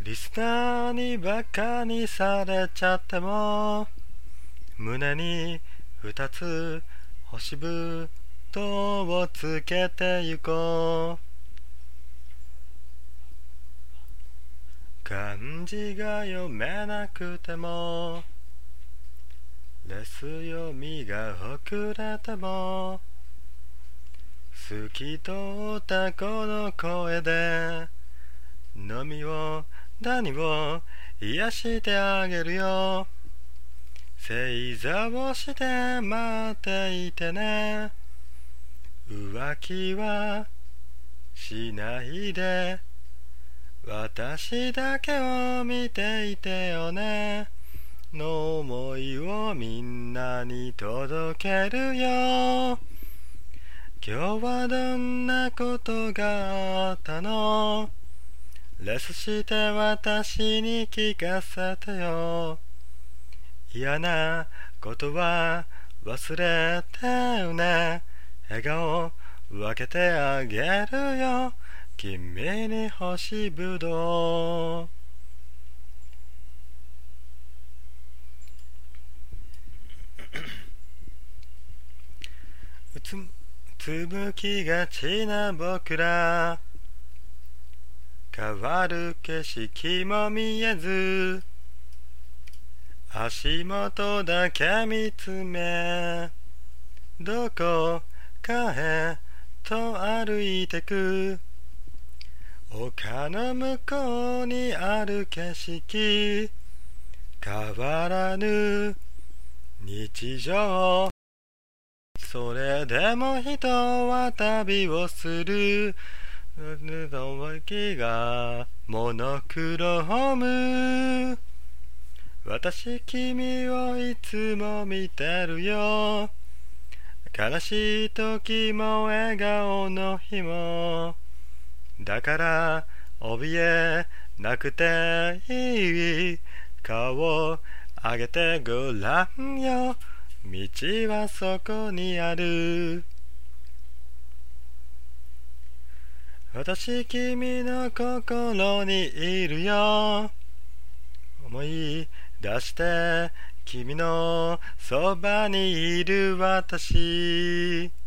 リスナーにバカにされちゃっても胸に二つ星ぶとをつけてゆこう。漢字が読めなくてもレス読みが遅れても透き通ったこの声で飲みを何を癒してあげるよ。正座をして待っていてね。浮気はしないで私だけを見ていてよねの思いをみんなに届けるよ。今日はどんなことがあったの？レスして私に聞かせてよ。嫌なことは忘れてよね。笑顔分けてあげるよ。君に星ぶどう。つぶきがちな僕ら変わる景色も見えず足元だけ見つめどこかへと歩いてく。丘の向こうにある景色変わらぬ日常。それでも人は旅をする。気がモノクローム。私君をいつも見てるよ。悲しい時も笑顔の日も。だから怯えなくていい。顔を上げてごらんよ。道はそこにある。私君の心にいるよ。思い出して君のそばにいる私。